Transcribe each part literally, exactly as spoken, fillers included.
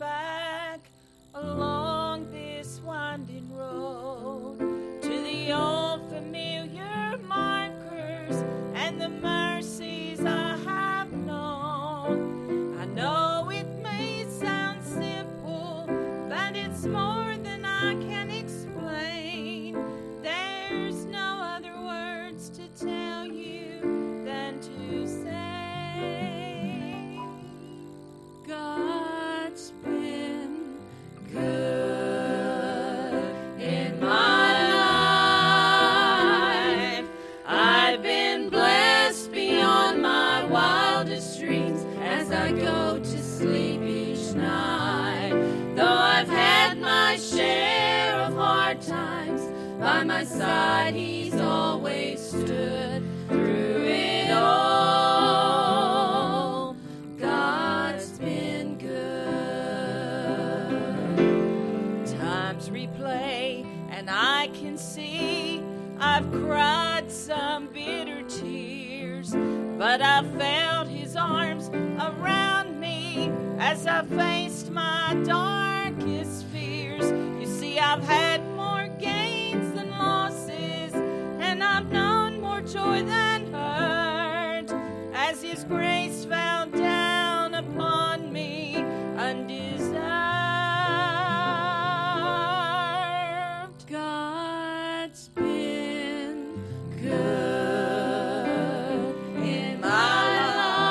back along this winding road to the old familiar markers and the mercies I have known. I know it may sound simple, but it's more than I can explain. There's no other words to tell you than to say, God's been good in my life. I've been blessed beyond my wildest dreams as I go to sleep each night. Though I've had my share of hard times, by my side He's always stood through it all. God's been good. Times replay and I can see I've cried some bitter tears, but I felt His arms around me as I faced my darkest fears. You see, I've had more gains than losses, and I've known more joy than hurt as His grace fell down upon me undeserved. God's been good in my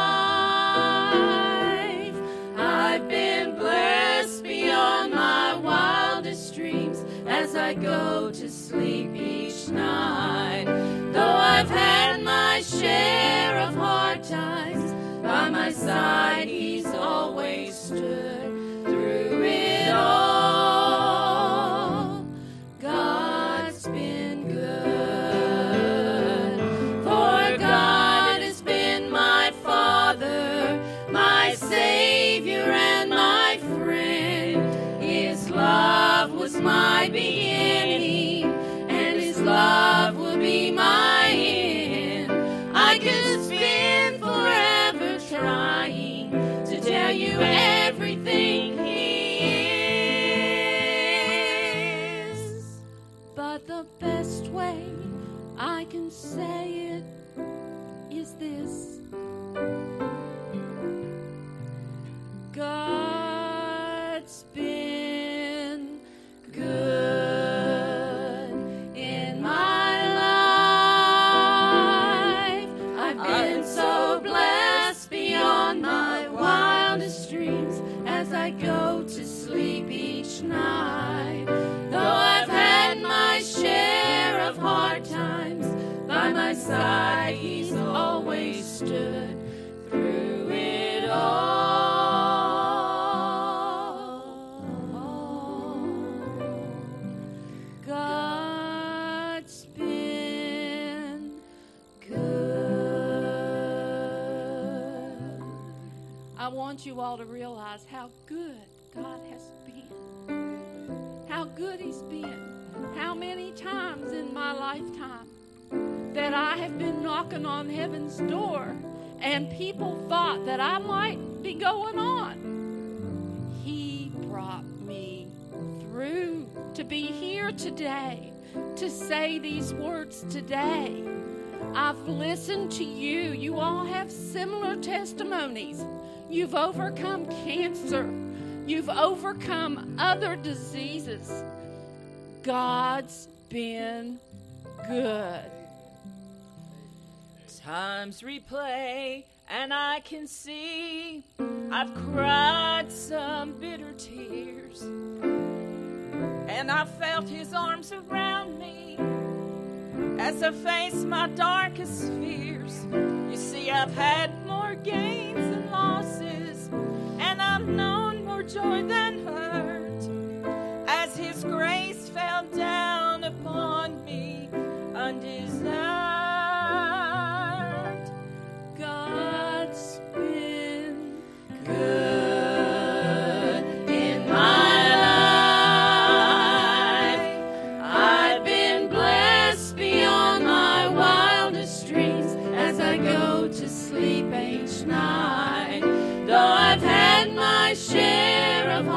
life. I've been blessed beyond my wildest dreams as I go to sleep each night. Though I've had my share of hard times, by my side He's always stood through it all. God's been good, for God has been my Father, my Savior and my friend. His love was my beginning, and His love will be my end. I could spend forever trying to tell you everything He is, but the best way I can say it is this: God's been good in my life. I've been so blessed beyond my wildest dreams as I go to sleep each night. Though I've had my share of hard times, by my side He's always stood through it all. God's been good. I want you all to realize how good God has been. How good He's been. How many times in my lifetime that I have been knocking on heaven's door and people thought that I might be going on. He brought me through to be here today, to say these words today. I've listened to you. You all have similar testimonies. You've overcome cancer. You've overcome other diseases. God's been good. Times replay and I can see I've cried some bitter tears, and I felt His arms around me as I faced my darkest fears. You see, I've had more gains than losses, and I've known more joy than hurt as His grace fell down upon me undeserved. God's been good in my life. I've been blessed beyond my wildest dreams as I go to sleep each night. Though I've had my share of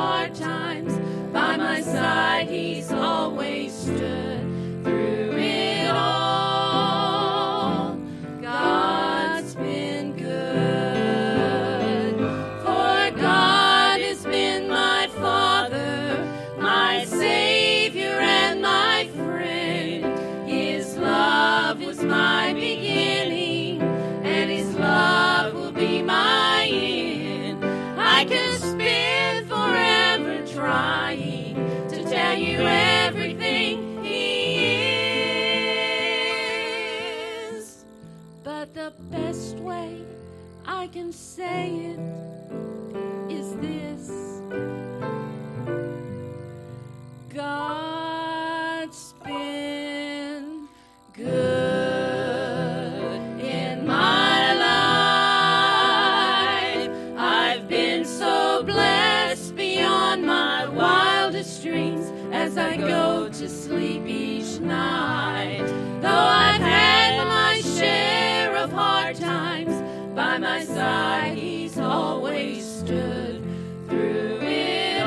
the streams as I go to sleep each night. Though I've had my share of hard times, by my side He's always stood through it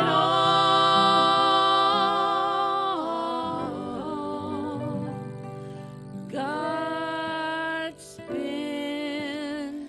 all. God's been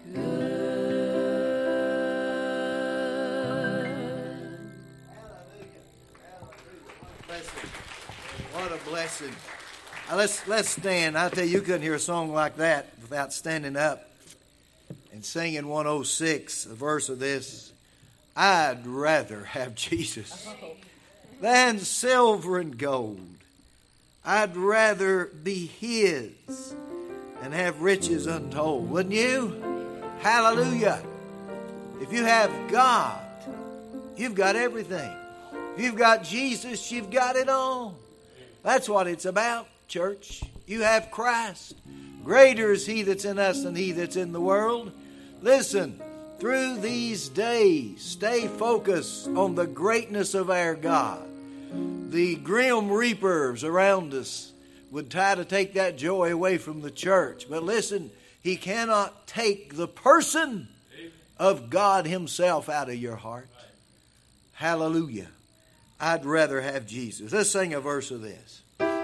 What a blessing. Now let's, let's stand. I tell you, you couldn't hear a song like that without standing up and singing one oh six, a verse of this. I'd rather have Jesus than silver and gold. I'd rather be His and have riches untold. Wouldn't you? Hallelujah. If you have God, you've got everything. If you've got Jesus, you've got it all. That's what it's about, church. You have Christ. Greater is He that's in us than he that's in the world. Listen, through these days, stay focused on the greatness of our God. The grim reapers around us would try to take that joy away from the church. But listen, He cannot take the person of God Himself out of your heart. Hallelujah. I'd rather have Jesus. Let's sing a verse of this.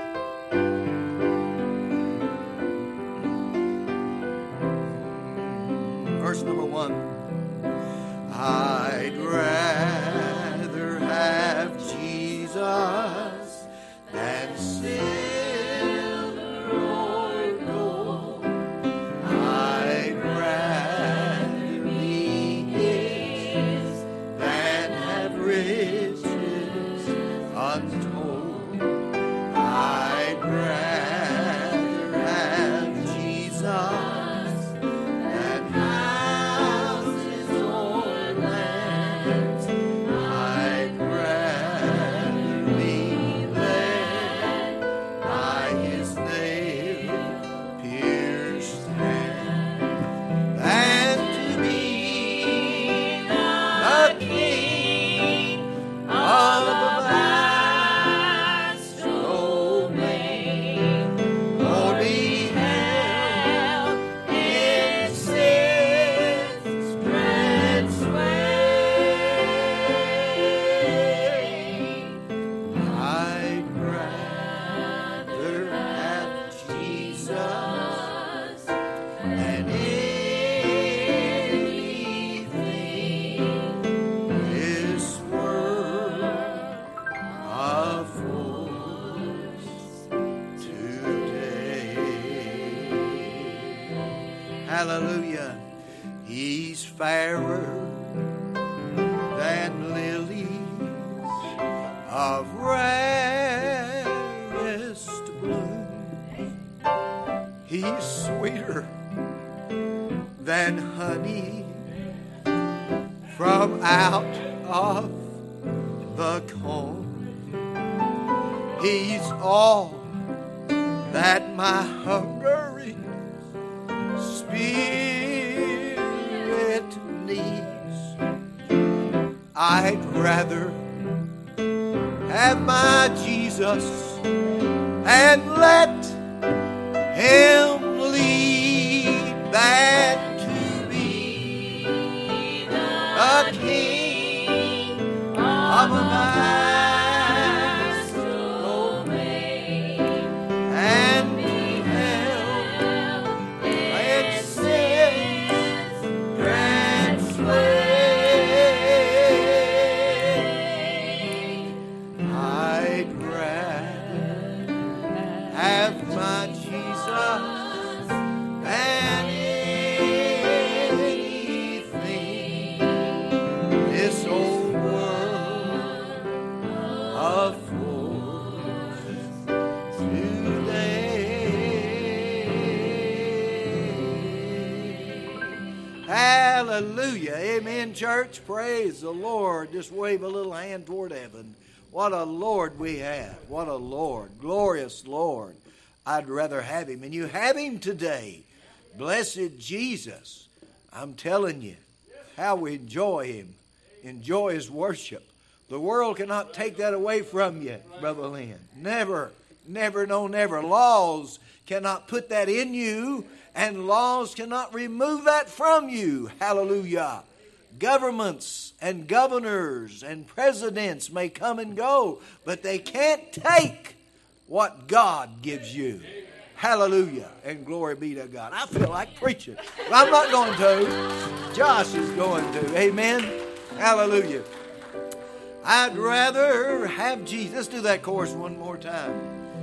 Verse number one. I'd rather have Jesus than silver or gold. I'd rather be His than have riches untold. I'd rather have Jesus than houses or lands. I'd rather be led by His nail-pierced hand than to be the king of the vast domain, or be held in sin's dread sway. I'd rather have Jesus than anything this world affords today. Hallelujah. He's fairer than lilies of rarest bloom. He's sweeter than honey from out of the comb. He's all that my hungering spirit needs. I'd rather have my Jesus and let Him lead than to be a king of a vast domain and be held in sin's dread sway. I'd rather have my Jesus than anything this old world affords today. Hallelujah. Amen, church. Praise the Lord. Just wave a little hand toward heaven. What a Lord we have. What a Lord. Glorious Lord. I'd rather have Him. And you have Him today. Blessed Jesus. I'm telling you how we enjoy Him. Enjoy His worship. The world cannot take that away from you, Brother Lynn. Never, never, no, never. Laws cannot put that in you, and laws cannot remove that from you. Hallelujah. Governments and governors and presidents may come and go, but they can't take what God gives you. Hallelujah. And glory be to God. I feel like preaching. I'm not going to. Josh is going to. Amen. Hallelujah. I'd rather have Jesus. Let's do that chorus one more time.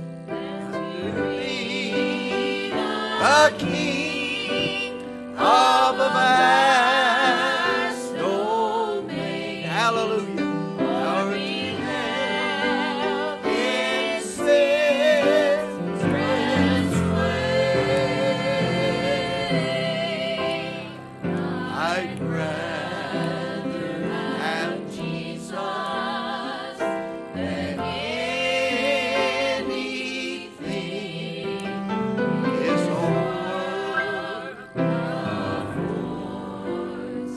A king of a vast domain. Hallelujah. Our dwell in sin's way. I'd rather have Jesus than anything. His word affords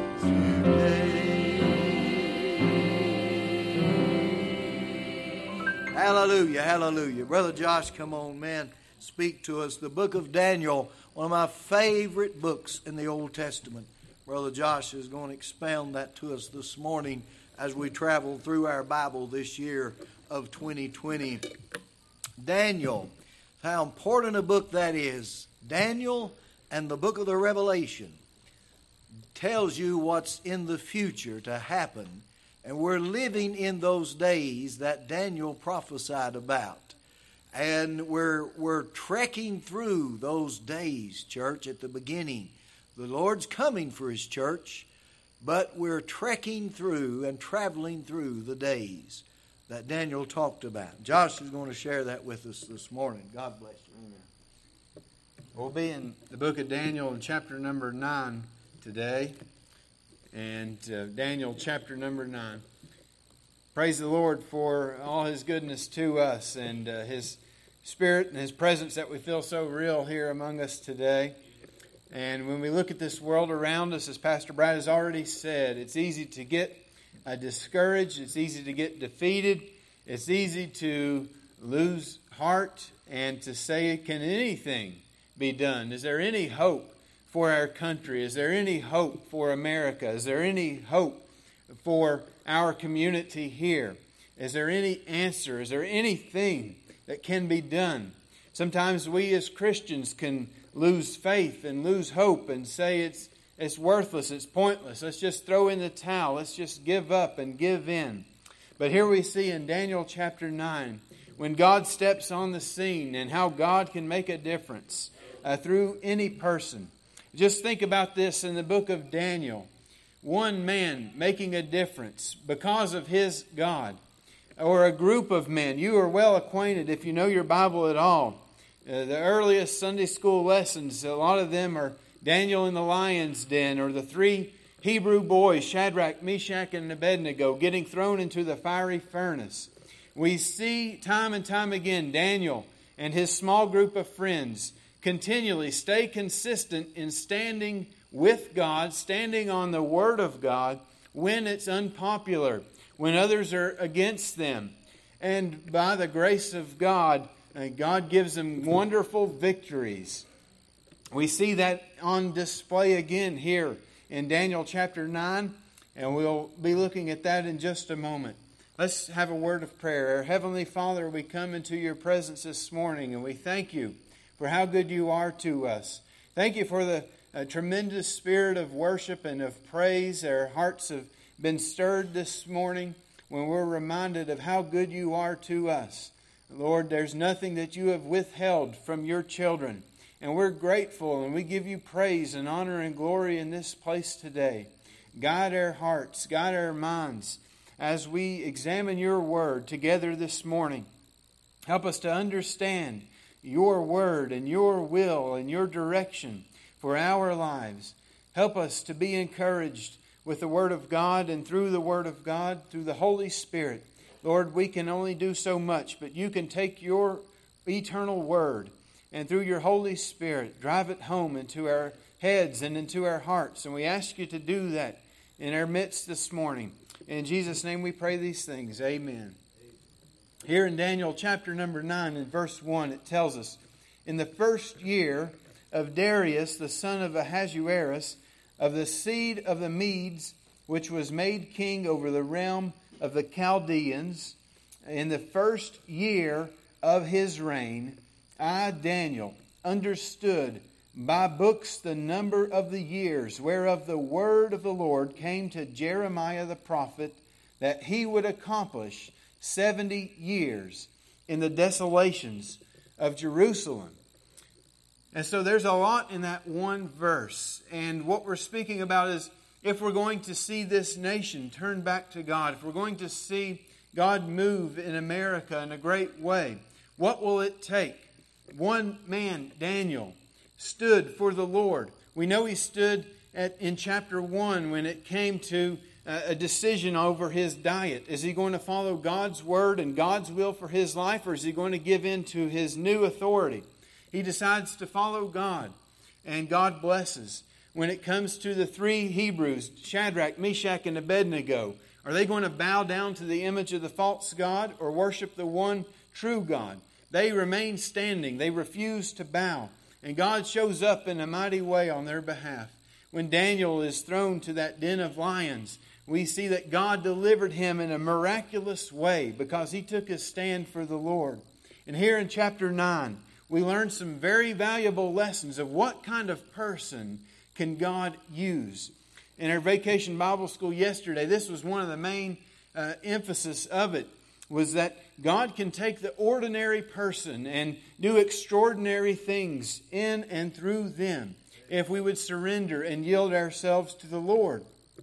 today. Hallelujah, hallelujah. Brother Josh, come on, man. Speak to us. The book of Daniel, one of my favorite books in the Old Testament. Brother Josh is going to expound that to us this morning as we travel through our Bible this year of twenty twenty. Daniel, how important a book that is. Daniel and the book of the Revelation tells you what's in the future to happen. And we're living in those days that Daniel prophesied about. And we're, we're trekking through those days, church, at the beginning. The Lord's coming for His church, but we're trekking through and traveling through the days that Daniel talked about. Josh is going to share that with us this morning. God bless you. Amen. We'll be in the book of Daniel in chapter number nine today. And uh, Daniel chapter number nine. Praise the Lord for all His goodness to us and uh, His Spirit and His presence that we feel so real here among us today. And when we look at this world around us, as Pastor Brad has already said, it's easy to get uh, discouraged. It's easy to get defeated. It's easy to lose heart and to say, can anything be done? Is there any hope for our country? Is there any hope for America? Is there any hope for our community here? Is there any answer? Is there anything that can be done? Sometimes we as Christians can lose faith and lose hope and say it's it's worthless, it's pointless. Let's just throw in the towel. Let's just give up and give in. But here we see in Daniel chapter nine, when God steps on the scene and how God can make a difference uh, through any person. Just think about this in the book of Daniel. One man making a difference because of his God. Or a group of men. You are well acquainted if you know your Bible at all. Uh, the earliest Sunday school lessons, a lot of them are Daniel in the lion's den, or the three Hebrew boys, Shadrach, Meshach, and Abednego, getting thrown into the fiery furnace. We see time and time again Daniel and his small group of friends continually stay consistent in standing with God, standing on the Word of God when it's unpopular, when others are against them. And by the grace of God, God gives them wonderful victories. We see that on display again here in Daniel chapter nine, and we'll be looking at that in just a moment. Let's have a word of prayer. Our Heavenly Father, we come into your presence this morning, and we thank you for how good you are to us. Thank you for the uh, tremendous spirit of worship and of praise. Our hearts have been stirred this morning when we're reminded of how good you are to us. Lord, there's nothing that you have withheld from your children. And we're grateful and we give you praise and honor and glory in this place today. Guide our hearts, guide our minds as we examine your word together this morning. Help us to understand your word and your will and your direction for our lives. Help us to be encouraged with the Word of God and through the Word of God, through the Holy Spirit. Lord, we can only do so much, but you can take your eternal Word and through your Holy Spirit drive it home into our heads and into our hearts. And we ask you to do that in our midst this morning. In Jesus' name we pray these things. Amen. Here in Daniel chapter number nine and verse one, it tells us, in the first year of Darius, the son of Ahasuerus, of the seed of the Medes, which was made king over the realm of the Chaldeans, in the first year of his reign, I, Daniel, understood by books the number of the years whereof the word of the Lord came to Jeremiah the prophet, that he would accomplish seventy years in the desolations of Jerusalem. And so there's a lot in that one verse. And what we're speaking about is, if we're going to see this nation turn back to God, if we're going to see God move in America in a great way, what will it take? One man, Daniel, stood for the Lord. We know he stood at, in chapter one when it came to uh, a decision over his diet. Is he going to follow God's word and God's will for his life, or is he going to give in to his new authority? He decides to follow God, and God blesses. When it comes to the three Hebrews, Shadrach, Meshach, and Abednego, are they going to bow down to the image of the false god or worship the one true God? They remain standing. They refuse to bow. And God shows up in a mighty way on their behalf. When Daniel is thrown to that den of lions, we see that God delivered him in a miraculous way because he took his stand for the Lord. And here in chapter nine, we learn some very valuable lessons of what kind of person can God use. In our vacation Bible school yesterday, this was one of the main uh, emphasis of it, was that God can take the ordinary person and do extraordinary things in and through them if we would surrender and yield ourselves to the Lord.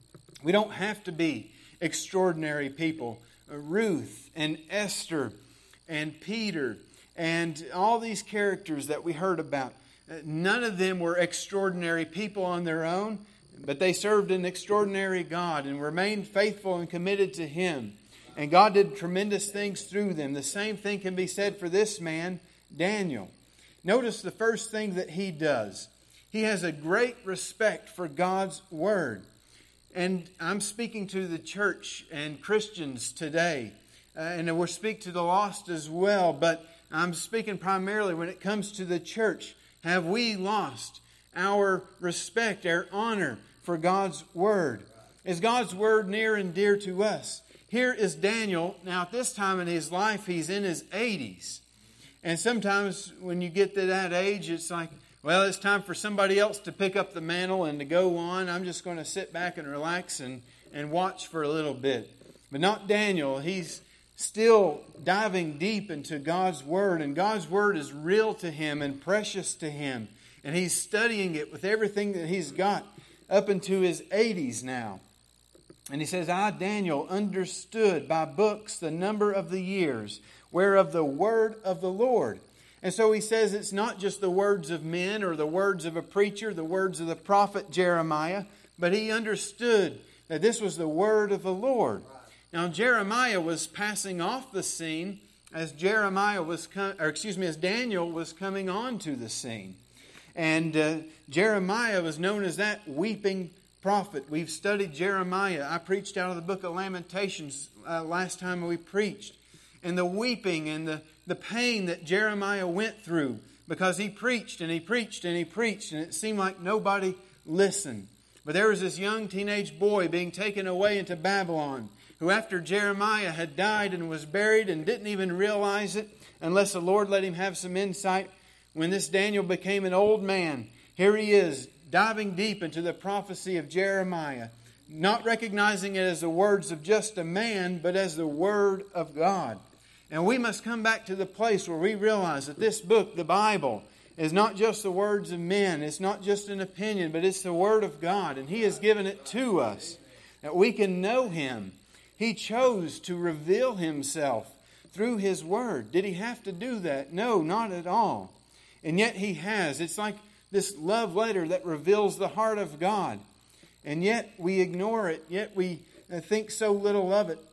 We don't have to be extraordinary people. Uh, Ruth and Esther and Peter and all these characters that we heard about, uh, none of them were extraordinary people on their own, but they served an extraordinary God and remained faithful and committed to Him. And God did tremendous things through them. The same thing can be said for this man, Daniel. Notice the first thing that he does. He has a great respect for God's Word. And I'm speaking to the church and Christians today. Uh, and we'll speak to the lost as well. But I'm speaking primarily when it comes to the church. Have we lost our respect, our honor for God's Word? Is God's Word near and dear to us? Here is Daniel. Now, at this time in his life, he's in his eighties. And sometimes when you get to that age, it's like, well, it's time for somebody else to pick up the mantle and to go on. I'm just going to sit back and relax and, and watch for a little bit. But not Daniel. He's still diving deep into God's Word. And God's Word is real to him and precious to him. And he's studying it with everything that he's got up into his eighties now. And he says, I, Daniel, understood by books the number of the years, whereof the word of the Lord. And so he says it's not just the words of men or the words of a preacher, the words of the prophet Jeremiah, but he understood that this was the word of the Lord. Now Jeremiah was passing off the scene as Jeremiah was, com- or excuse me, as Daniel was coming onto the scene. And uh, Jeremiah was known as that weeping prophet. We've studied Jeremiah. I preached out of the book of Lamentations uh, last time we preached. And the weeping and the, the pain that Jeremiah went through because he preached and he preached and he preached and it seemed like nobody listened. But there was this young teenage boy being taken away into Babylon who, after Jeremiah had died and was buried and didn't even realize it unless the Lord let him have some insight, when this Daniel became an old man, here he is diving deep into the prophecy of Jeremiah, not recognizing it as the words of just a man, but as the Word of God. And we must come back to the place where we realize that this book, the Bible, is not just the words of men. It's not just an opinion, but it's the Word of God. And He has given it to us that we can know Him. He chose to reveal Himself through His Word. Did He have to do that? No, not at all. And yet He has. It's like this love letter that reveals the heart of God. And yet we ignore it. Yet we think so little of it.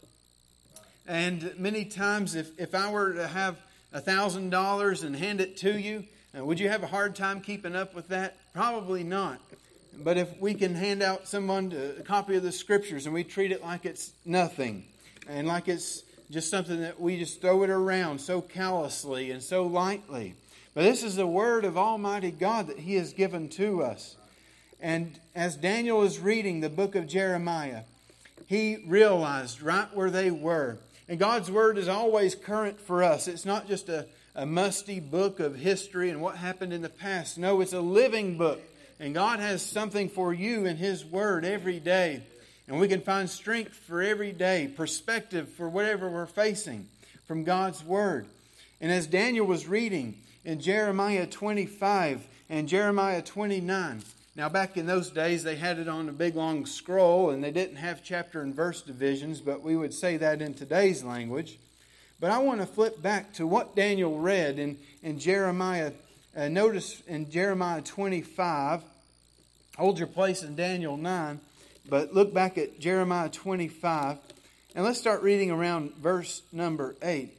And many times if, if I were to have a thousand dollars and hand it to you, uh, would you have a hard time keeping up with that? Probably not. But if we can hand out someone a copy of the Scriptures and we treat it like it's nothing and like it's just something that we just throw it around so callously and so lightly. But this is the Word of Almighty God that He has given to us. And as Daniel is reading the book of Jeremiah, he realized right where they were. And God's Word is always current for us. It's not just a, a musty book of history and what happened in the past. No, it's a living book. And God has something for you in His Word every day. And we can find strength for every day, perspective for whatever we're facing from God's Word. And as Daniel was reading in Jeremiah twenty-five and Jeremiah twenty-nine, now back in those days they had it on a big long scroll and they didn't have chapter and verse divisions, but we would say that in today's language. But I want to flip back to what Daniel read in, in Jeremiah. Uh, notice in Jeremiah twenty-five, hold your place in Daniel nine, but look back at Jeremiah twenty-five, and let's start reading around verse number eight.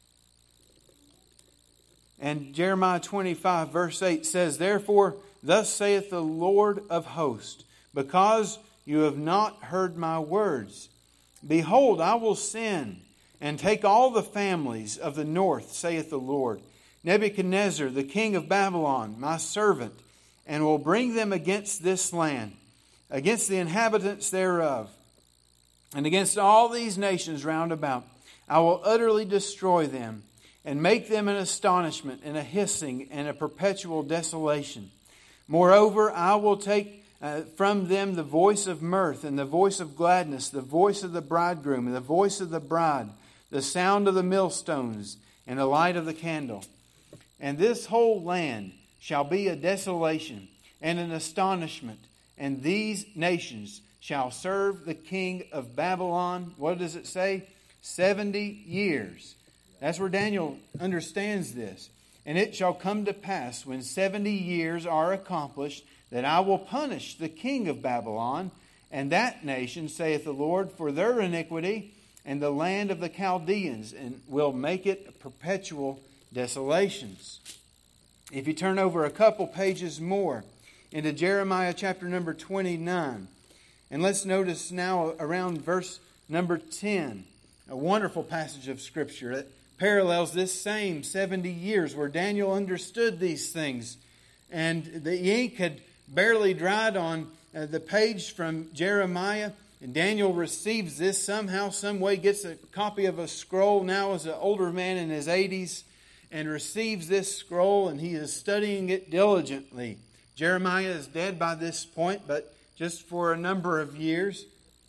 And Jeremiah twenty-five, verse eight says, "Therefore, thus saith the Lord of hosts, because you have not heard my words. Behold, I will send and take all the families of the north, saith the Lord, Nebuchadnezzar, the king of Babylon, my servant, and will bring them against this land, against the inhabitants thereof, and against all these nations round about. I will utterly destroy them, and make them an astonishment, and a hissing, and a perpetual desolation. Moreover, I will take uh, from them the voice of mirth, and the voice of gladness, the voice of the bridegroom, and the voice of the bride, the sound of the millstones, and the light of the candle. And this whole land shall be a desolation and an astonishment, and these nations shall serve the king of Babylon." What does it say? seventy years. That's where Daniel understands this. "And it shall come to pass, when seventy years are accomplished, that I will punish the king of Babylon, and that nation, saith the Lord, for their iniquity, and the land of the Chaldeans, and will make it perpetual desolations." If you turn over a couple pages more into Jeremiah chapter number twenty-nine, and let's notice now around verse number ten, a wonderful passage of Scripture that parallels this same seventy years where Daniel understood these things. And the ink had barely dried on uh, the page from Jeremiah. And Daniel receives this somehow, some way, gets a copy of a scroll now as an older man in his eighties, and receives this scroll, and he is studying it diligently. Jeremiah is dead by this point, but just for a number of years.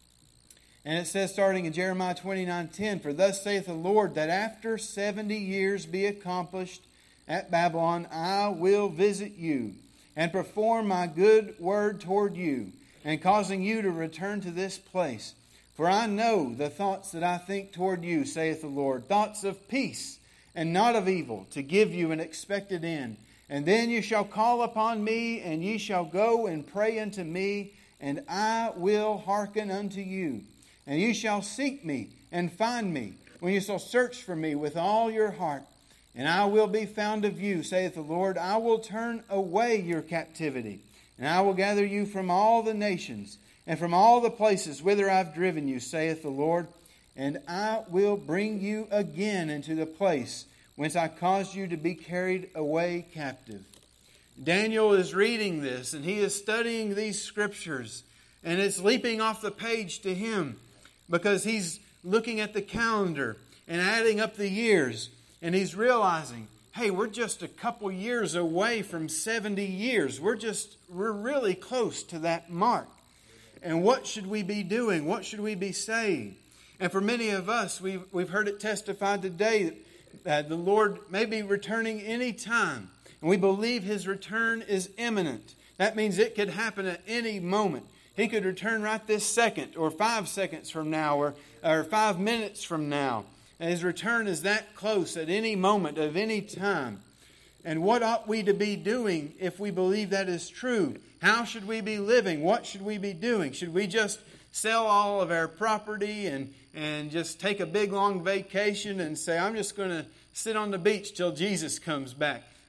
And it says, starting in Jeremiah twenty-nine ten, "For thus saith the Lord, that after seventy years be accomplished at Babylon, I will visit you, and perform my good word toward you, and causing you to return to this place. For I know the thoughts that I think toward you, saith the Lord, thoughts of peace, and not of evil, to give you an expected end. And then you shall call upon me, and ye shall go and pray unto me, and I will hearken unto you. And you shall seek me and find me, when you shall search for me with all your heart. And I will be found of you, saith the Lord. I will turn away your captivity, and I will gather you from all the nations, and from all the places whither I have driven you, saith the Lord. And I will bring you again into the place whence I caused you to be carried away captive." Daniel is reading this, and he is studying these Scriptures, and it's leaping off the page to him, because he's looking at the calendar and adding up the years. And he's realizing, hey, we're just a couple years away from seventy years. We're just, we're really close to that mark. And what should we be doing? What should we be saying? And for many of us, we've, we've heard it testified today that uh, the Lord may be returning any time. And we believe His return is imminent. That means it could happen at any moment. He could return right this second, or five seconds from now, or, or five minutes from now. And His return is that close at any moment of any time. And what ought we to be doing if we believe that is true? How should we be living? What should we be doing? Should we just sell all of our property and, and just take a big long vacation and say, I'm just going to sit on the beach till Jesus comes back?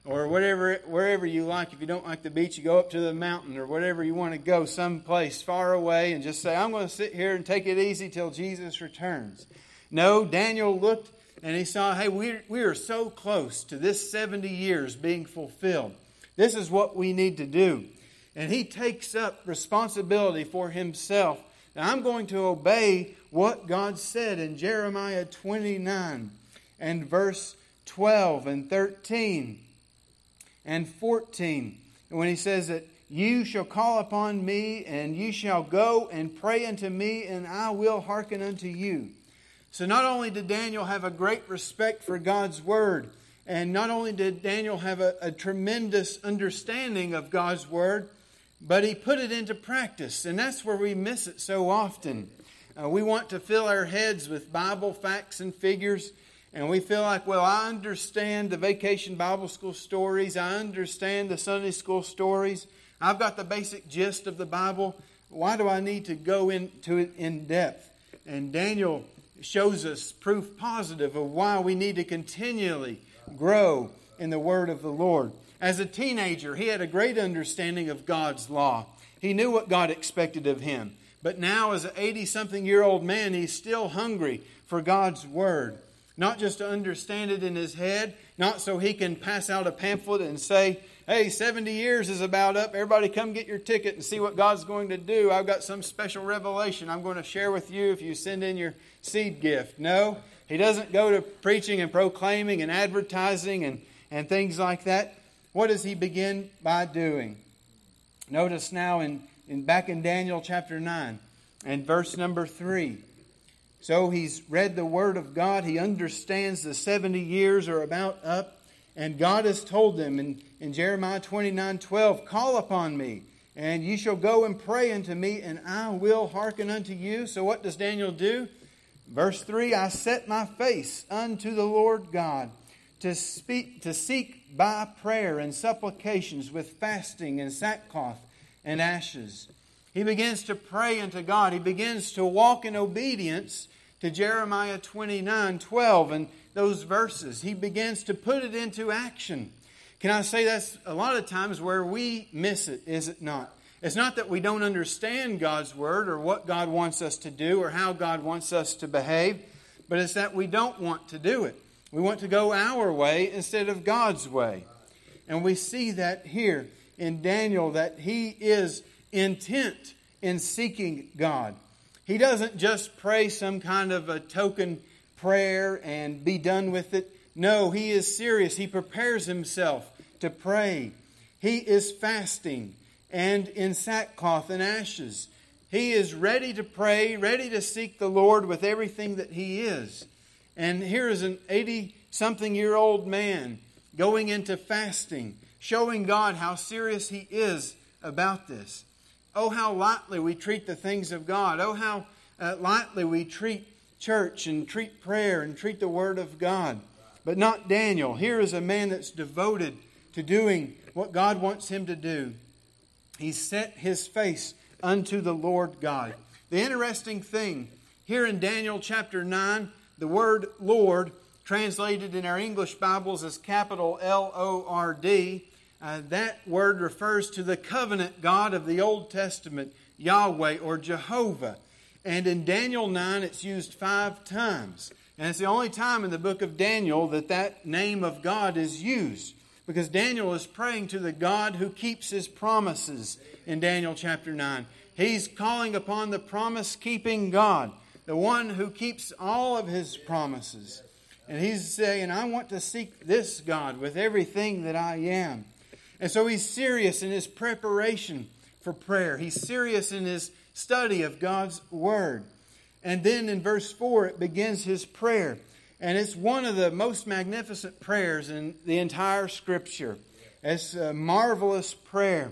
or whatever, wherever you like. If you don't like the beach, you go up to the mountain or whatever you want to go, someplace far away, and just say, I'm going to sit here and take it easy till Jesus returns. No, Daniel looked and he saw, hey, we we are so close to this seventy years being fulfilled. This is what we need to do. And he takes up responsibility for himself. Now, I'm going to obey what God said in Jeremiah twenty-nine and verse twelve and thirteen and fourteen. And when he says that, you shall call upon me, and you shall go and pray unto me, and I will hearken unto you. So not only did Daniel have a great respect for God's Word, and not only did Daniel have a, a tremendous understanding of God's Word, but he put it into practice. And that's where we miss it so often. Uh, we want to fill our heads with Bible facts and figures, and we feel like, well, I understand the Vacation Bible School stories. I understand the Sunday School stories. I've got the basic gist of the Bible. Why do I need to go into it in depth? And Daniel shows us proof positive of why we need to continually grow in the Word of the Lord. As a teenager, he had a great understanding of God's law. He knew what God expected of him. But now, as an eighty-something-year-old man, he's still hungry for God's Word. Not just to understand it in his head, not so he can pass out a pamphlet and say, hey, seventy years is about up. Everybody come get your ticket and see what God's going to do. I've got some special revelation I'm going to share with you if you send in your seed gift. No, he doesn't go to preaching and proclaiming and advertising and, and things like that. What does he begin by doing? Notice now in, in back in Daniel chapter nine and verse number three. So he's read the Word of God. He understands the seventy years are about up. And God has told them in, in Jeremiah twenty-nine twelve, call upon me, and you shall go and pray unto me, and I will hearken unto you. So what does Daniel do? Verse three, I set my face unto the Lord God to speak, to seek by prayer and supplications with fasting and sackcloth and ashes. He begins to pray unto God. He begins to walk in obedience to Jeremiah twenty-nine twelve and those verses. He begins to put it into action. Can I say that's a lot of times where we miss it, is it not? It's not that we don't understand God's Word or what God wants us to do or how God wants us to behave, but it's that we don't want to do it. We want to go our way instead of God's way. And we see that here in Daniel, that he is intent in seeking God. He doesn't just pray some kind of a token prayer and be done with it. No, he is serious. He prepares himself to pray. He is fasting and in sackcloth and ashes. He is ready to pray, ready to seek the Lord with everything that he is. And here is an eighty-something-year-old man going into fasting, showing God how serious he is about this. Oh, how lightly we treat the things of God. Oh, how uh, lightly we treat church and treat prayer and treat the Word of God. But not Daniel. Here is a man that's devoted to doing what God wants him to do. He set his face unto the Lord God. The interesting thing, here in Daniel chapter nine, the word Lord, translated in our English Bibles as capital L O R D, uh, that word refers to the covenant God of the Old Testament, Yahweh or Jehovah. And in Daniel nine, it's used five times. And it's the only time in the book of Daniel that that name of God is used. Because Daniel is praying to the God who keeps His promises in Daniel chapter nine. He's calling upon the promise-keeping God, the one who keeps all of His promises. And he's saying, I want to seek this God with everything that I am. And so he's serious in his preparation for prayer. He's serious in his study of God's Word. And then in verse four, it begins his prayer. And it's one of the most magnificent prayers in the entire Scripture. It's a marvelous prayer,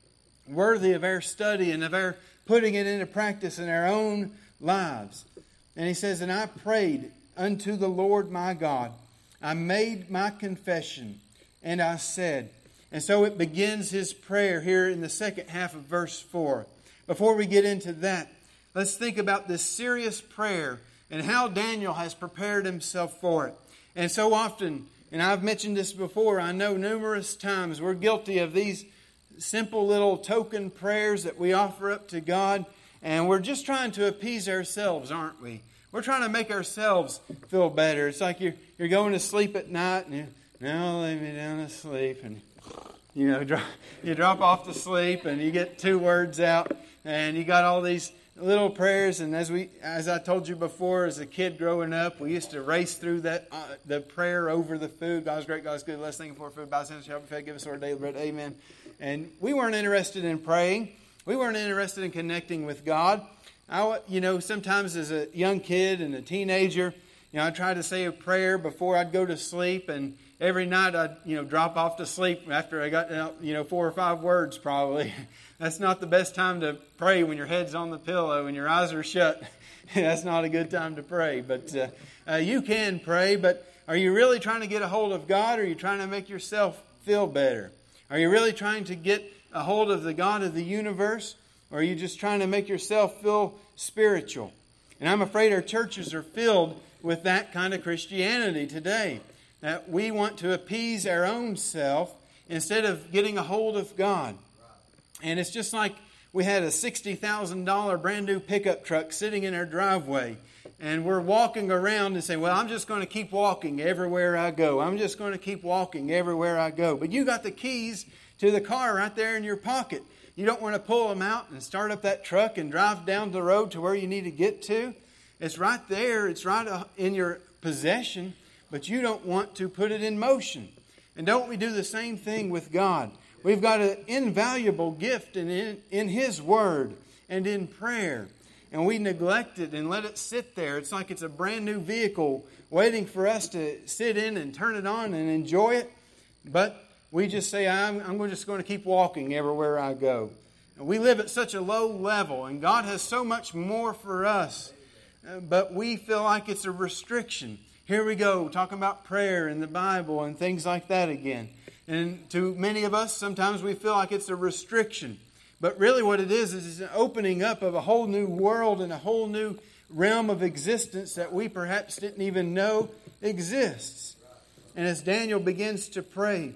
worthy of our study and of our putting it into practice in our own lives. And he says, and I prayed unto the Lord my God. I made my confession, and I said. And so it begins his prayer here in the second half of verse four. Before we get into that, let's think about this serious prayer and how Daniel has prepared himself for it. And so often And I've mentioned this before. I know numerous times we're guilty of these simple little token prayers that we offer up to God. And we're just trying to appease ourselves, aren't we? We're trying to make ourselves feel better. It's like you're, you're going to sleep at night and you, now lay me down to sleep. And, you know, drop, you drop off to sleep and you get two words out. And you got all these little prayers. And as we, as I told you before, as a kid growing up, we used to race through that uh, the prayer over the food. God is great, God is good. Let's thank Him for food. By His hands shall be fed. Give us our daily bread. Amen. And we weren't interested in praying. We weren't interested in connecting with God. I, you know, sometimes as a young kid and a teenager, you know, I tried to say a prayer before I'd go to sleep, and every night I'd, you know, drop off to sleep after I got, you know, four or five words probably. That's not the best time to pray when your head's on the pillow and your eyes are shut. That's not a good time to pray. But uh, uh, you can pray, but are you really trying to get a hold of God, or are you trying to make yourself feel better? Are you really trying to get a hold of the God of the universe? Or are you just trying to make yourself feel spiritual? And I'm afraid our churches are filled with that kind of Christianity today. That we want to appease our own self instead of getting a hold of God. And it's just like we had a sixty thousand dollars brand new pickup truck sitting in our driveway. And we're walking around and saying, well, I'm just going to keep walking everywhere I go. I'm just going to keep walking everywhere I go. But you got the keys to the car right there in your pocket. You don't want to pull them out and start up that truck and drive down the road to where you need to get to. It's right there. It's right in your possession, but you don't want to put it in motion. And don't we do the same thing with God? We've got an invaluable gift in, in, in His Word and in prayer. And we neglect it and let it sit there. It's like it's a brand new vehicle waiting for us to sit in and turn it on and enjoy it. But we just say, I'm, I'm just going to keep walking everywhere I go. And we live at such a low level, and God has so much more for us. Uh, but we feel like it's a restriction. Here we go, talking about prayer and the Bible and things like that again. And to many of us, sometimes we feel like it's a restriction. But really what it is, is an opening up of a whole new world and a whole new realm of existence that we perhaps didn't even know exists. And as Daniel begins to pray,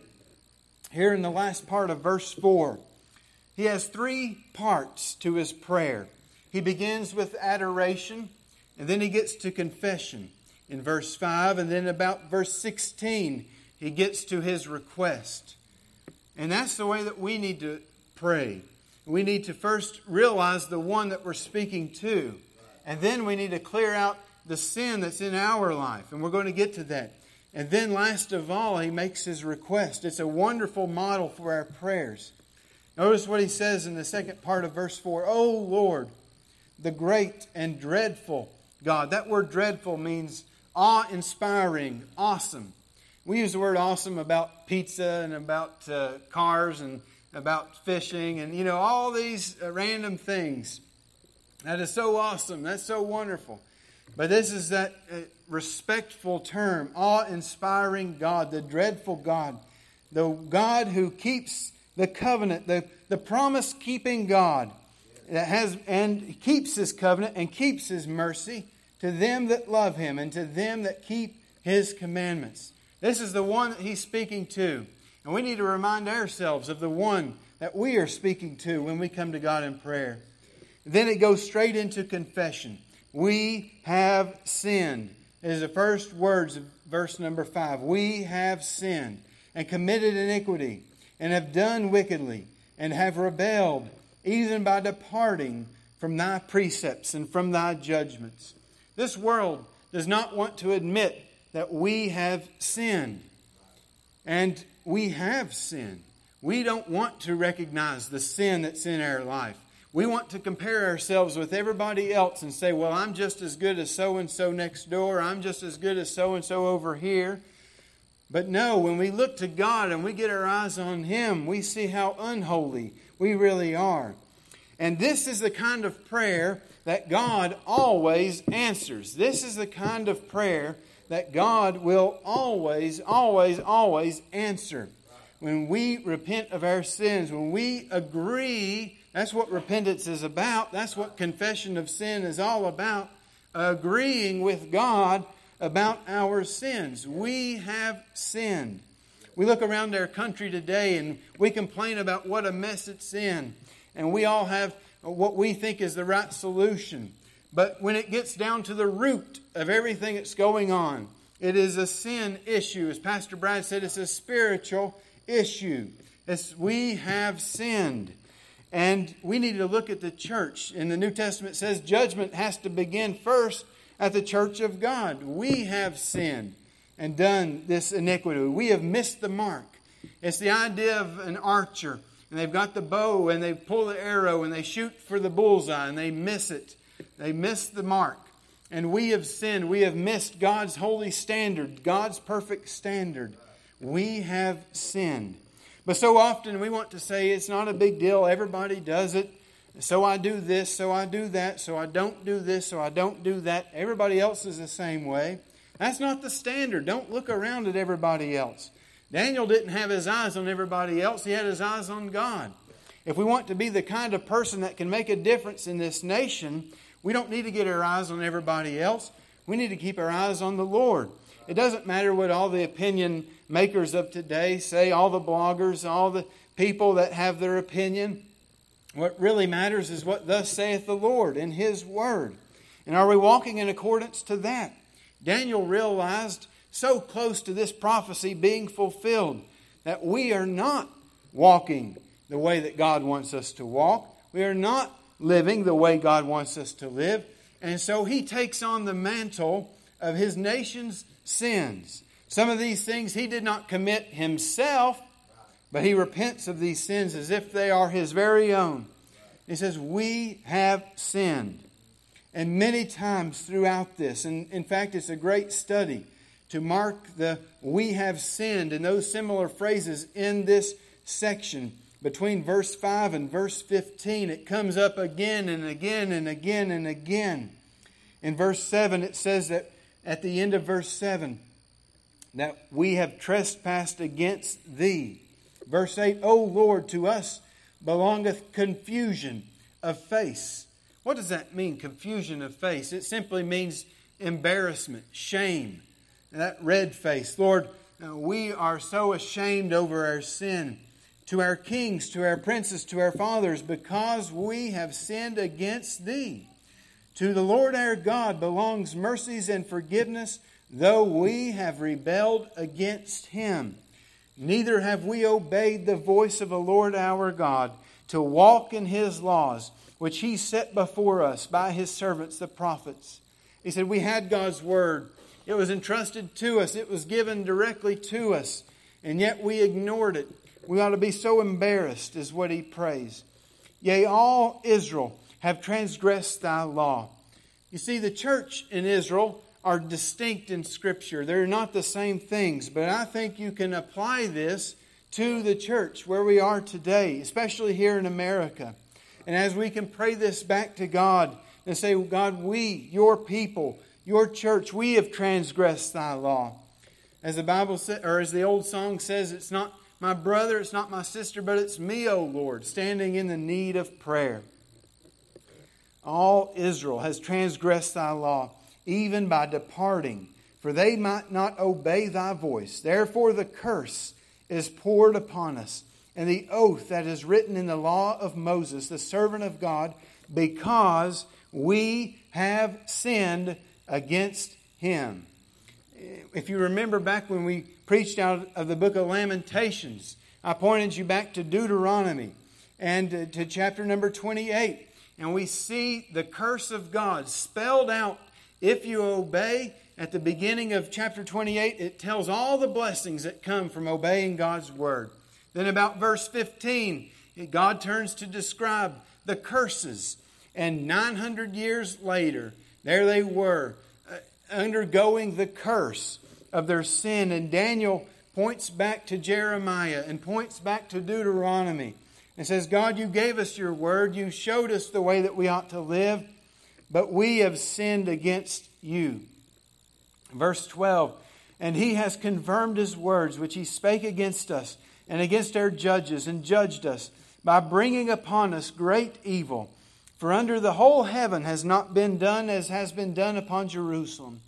here in the last part of verse four, he has three parts to his prayer. He begins with adoration, and then he gets to confession in verse five, and then about verse sixteen, he gets to his request. And that's the way that we need to pray. We need to first realize the one that we're speaking to, and then we need to clear out the sin that's in our life, and we're going to get to that. And then last of all, he makes his request. It's a wonderful model for our prayers. Notice what he says in the second part of verse four. O Lord, the great and dreadful God. That word dreadful means awe-inspiring, awesome. We use the word awesome about pizza and about uh, cars and about fishing and, you know, all these uh, random things. That is so awesome. That's so wonderful. But this is that uh, respectful term, awe-inspiring God, the dreadful God, the God who keeps the covenant, the, the promise-keeping God that has and keeps His covenant and keeps His mercy to them that love Him and to them that keep His commandments. This is the one that He's speaking to. And we need to remind ourselves of the one that we are speaking to when we come to God in prayer. Then it goes straight into confession. We have sinned. It is the first words of verse number five. We have sinned and committed iniquity and have done wickedly and have rebelled even by departing from Thy precepts and from Thy judgments. This world does not want to admit that we have sinned. And we have sinned. We don't want to recognize the sin that's in our life. We want to compare ourselves with everybody else and say, well, I'm just as good as so-and-so next door. I'm just as good as so-and-so over here. But no, when we look to God and we get our eyes on Him, we see how unholy we really are. And this is the kind of prayer that God always answers. This is the kind of prayer that God will always, always, always answer. When we repent of our sins, when we agree, that's what repentance is about. That's what confession of sin is all about. Agreeing with God about our sins. We have sinned. We look around our country today and we complain about what a mess it's in. And we all have what we think is the right solution. But when it gets down to the root of everything that's going on, it is a sin issue. As Pastor Brad said, it's a spiritual issue. It's, we have sinned. And we need to look at the church. In the New Testament, it says judgment has to begin first at the church of God. We have sinned and done this iniquity. We have missed the mark. It's the idea of an archer. And they've got the bow and they pull the arrow and they shoot for the bullseye and they miss it. They miss the mark. And we have sinned. We have missed God's holy standard, God's perfect standard. We have sinned. But so often we want to say it's not a big deal. Everybody does it. So I do this, so I do that, so I don't do this, so I don't do that. Everybody else is the same way. That's not the standard. Don't look around at everybody else. Daniel didn't have his eyes on everybody else. He had his eyes on God. If we want to be the kind of person that can make a difference in this nation, we don't need to get our eyes on everybody else. We need to keep our eyes on the Lord. It doesn't matter what all the opinion makers of today say, all the bloggers, all the people that have their opinion. What really matters is what thus saith the Lord in His Word. And are we walking in accordance to that? Daniel realized so close to this prophecy being fulfilled that we are not walking the way that God wants us to walk. We are not living the way God wants us to live. And so he takes on the mantle of his nation's sins. Some of these things he did not commit himself, but he repents of these sins as if they are his very own. He says, we have sinned. And many times throughout this, and in fact it's a great study to mark the we have sinned and those similar phrases in this section. Between verse five and verse fifteen, it comes up again and again and again and again. In verse seven, it says that at the end of verse seven, that we have trespassed against thee. Verse eight, O Lord, to us belongeth confusion of face. What does that mean, confusion of face? It simply means embarrassment, shame. That red face. Lord, we are so ashamed over our sin. To our kings, to our princes, to our fathers, because we have sinned against thee. To the Lord our God belongs mercies and forgiveness, though we have rebelled against Him. Neither have we obeyed the voice of the Lord our God, to walk in His laws, which He set before us by His servants the prophets. He said, we had God's Word. It was entrusted to us. It was given directly to us. And yet we ignored it. We ought to be so embarrassed, is what he prays. Yea, all Israel have transgressed thy law. You see, the church in Israel are distinct in Scripture. They're not the same things. But I think you can apply this to the church where we are today, especially here in America. And as we can pray this back to God and say, God, we, your people, your church, we have transgressed thy law. As the Bible says, or as the old song says, it's not my brother, it's not my sister, but it's me, O Lord, standing in the need of prayer. All Israel has transgressed thy law, even by departing, for they might not obey thy voice. Therefore the curse is poured upon us, and the oath that is written in the law of Moses, the servant of God, because we have sinned against him. If you remember back when we preached out of the book of Lamentations, I pointed you back to Deuteronomy and to chapter number twenty-eight. And we see the curse of God spelled out. If you obey, at the beginning of chapter twenty-eight, it tells all the blessings that come from obeying God's word. Then about verse fifteen, God turns to describe the curses. And nine hundred years later, there they were, uh, undergoing the curse of their sin. And Daniel points back to Jeremiah and points back to Deuteronomy and says, God, you gave us your word. You showed us the way that we ought to live, but we have sinned against you. Verse twelve, and he has confirmed his words, which he spake against us and against our judges, and judged us by bringing upon us great evil. For under the whole heaven has not been done as has been done upon Jerusalem.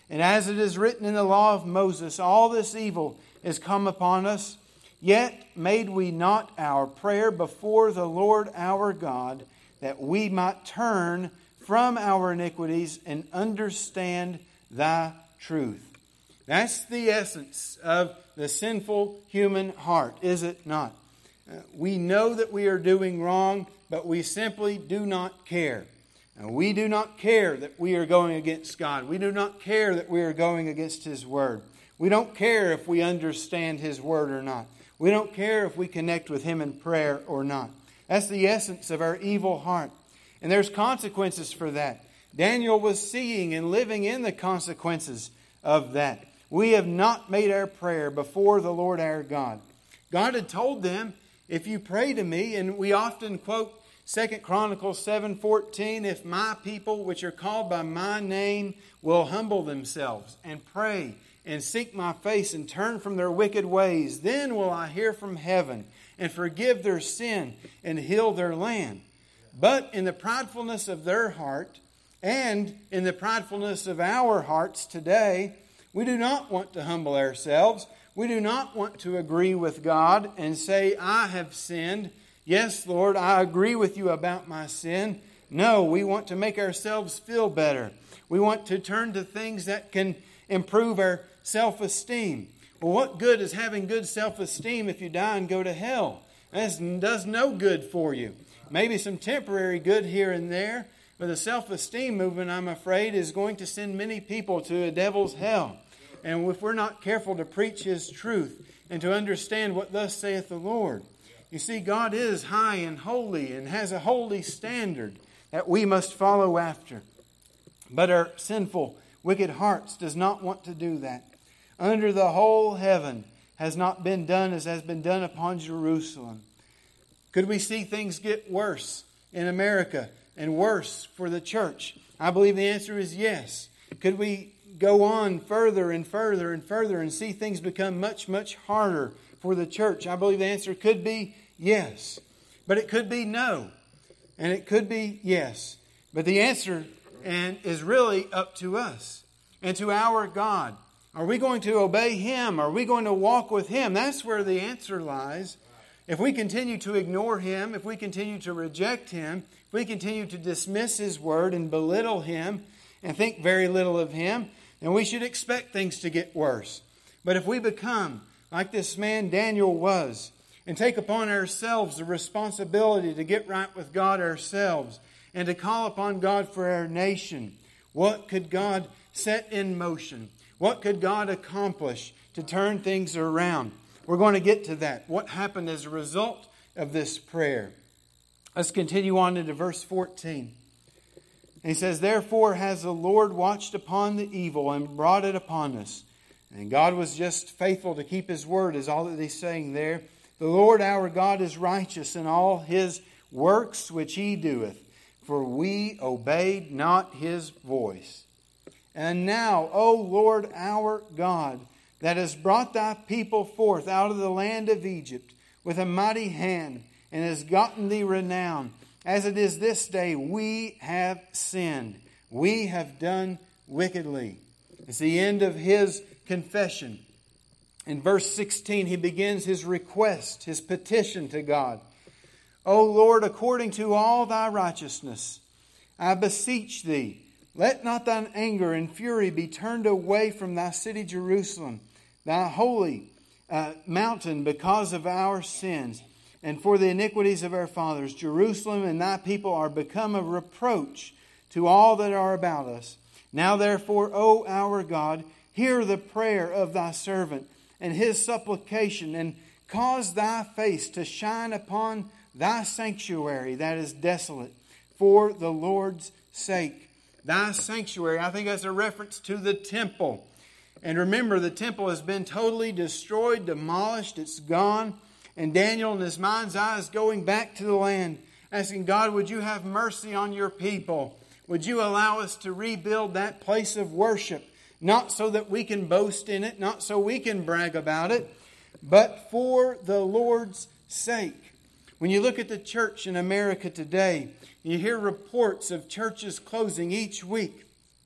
And as it is written in the law of Moses, all this evil is come upon us. Yet made we not our prayer before the Lord our God, that we might turn from our iniquities and understand thy truth. That's the essence of the sinful human heart, is it not? Uh, we know that we are doing wrong, but we simply do not care. And we do not care that we are going against God. We do not care that we are going against His Word. We don't care if we understand His Word or not. We don't care if we connect with Him in prayer or not. That's the essence of our evil heart. And there's consequences for that. Daniel was seeing and living in the consequences of that. We have not made our prayer before the Lord our God. God had told them, if you pray to me, and we often quote Second Chronicles seven fourteen, if my people which are called by my name will humble themselves and pray and seek my face and turn from their wicked ways, then will I hear from heaven and forgive their sin and heal their land. But in the pridefulness of their heart and in the pridefulness of our hearts today, we do not want to humble ourselves. We do not want to agree with God and say, I have sinned. Yes, Lord, I agree with you about my sin. No, we want to make ourselves feel better. We want to turn to things that can improve our self-esteem. Well, what good is having good self-esteem if you die and go to hell? That does no good for you. Maybe some temporary good here and there, but the self-esteem movement, I'm afraid, is going to send many people to a devil's hell. And if we're not careful to preach His truth and to understand what thus saith the Lord. You see, God is high and holy and has a holy standard that we must follow after. But our sinful, wicked hearts does not want to do that. Under the whole heaven has not been done as has been done upon Jerusalem. Could we see things get worse in America and worse for the church? I believe the answer is yes. Could we go on further and further and further and see things become much, much harder for the church? I believe the answer could be yes. But it could be no. And it could be yes. But the answer and is really up to us and to our God. Are we going to obey Him? Are we going to walk with Him? That's where the answer lies. If we continue to ignore Him, if we continue to reject Him, if we continue to dismiss His Word and belittle Him and think very little of Him, then we should expect things to get worse. But if we become like this man Daniel was and take upon ourselves the responsibility to get right with God ourselves and to call upon God for our nation, what could God set in motion? What could God accomplish to turn things around? We're going to get to that. What happened as a result of this prayer? Let's continue on into verse fourteen. And he says, therefore has the Lord watched upon the evil and brought it upon us. And God was just faithful to keep His word, is all that he's saying there. The Lord our God is righteous in all His works which He doeth, for we obeyed not His voice. And now, O Lord our God, that has brought Thy people forth out of the land of Egypt with a mighty hand, and has gotten Thee renown, as it is this day, we have sinned. We have done wickedly. It's the end of his confession. In verse sixteen, he begins his request, his petition to God. O Lord, according to all Thy righteousness, I beseech Thee, let not Thine anger and fury be turned away from Thy city Jerusalem, Thy holy uh, mountain, because of our sins and for the iniquities of our fathers. Jerusalem and Thy people are become a reproach to all that are about us. Now therefore, O our God, hear the prayer of Thy servant and his supplication, and cause Thy face to shine upon Thy sanctuary that is desolate, for the Lord's sake. Thy sanctuary, I think that's a reference to the temple. And remember, the temple has been totally destroyed, demolished, it's gone. And Daniel, in his mind's eye, is going back to the land, asking God, would You have mercy on Your people? Would You allow us to rebuild that place of worship? Not so that we can boast in it, not so we can brag about it, but for the Lord's sake. When you look at the church in America today, you hear reports of churches closing each week.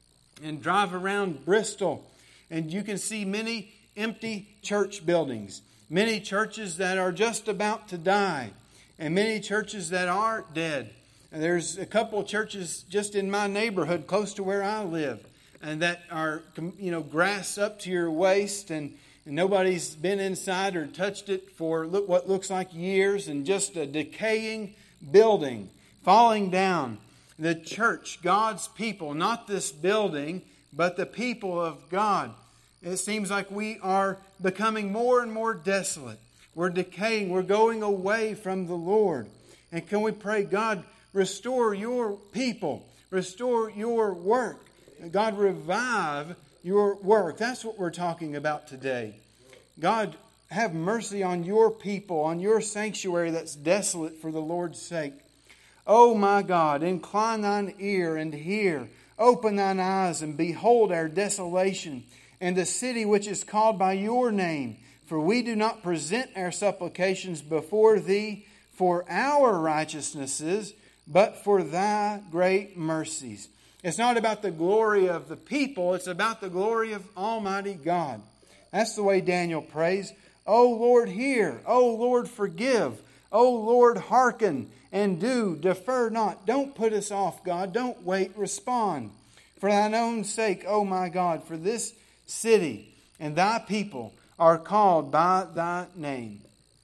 and drive around Bristol, and you can see many empty church buildings, many churches that are just about to die, and many churches that are dead. And there's a couple of churches just in my neighborhood close to where I live, and that are, you know, grass up to your waist, and, and nobody's been inside or touched it for look, what looks like years, and just a decaying building falling down. The church, God's people, not this building, but the people of God. It seems like we are becoming more and more desolate. We're decaying. We're going away from the Lord. And can we pray, God, restore your people. Restore your work. God, revive your work. That's what we're talking about today. God, have mercy on your people, on your sanctuary that's desolate for the Lord's sake. O my God, incline thine ear and hear. Open thine eyes and behold our desolation, and the city which is called by your name. For we do not present our supplications before thee for our righteousnesses, but for thy great mercies. It's not about the glory of the people, it's about the glory of Almighty God. That's the way Daniel prays. O Lord, hear. O Lord, forgive. O Lord, hearken and do. Defer not. Don't put us off, God. Don't wait. Respond. For thine own sake, O my God, for this city and thy people are called by thy name.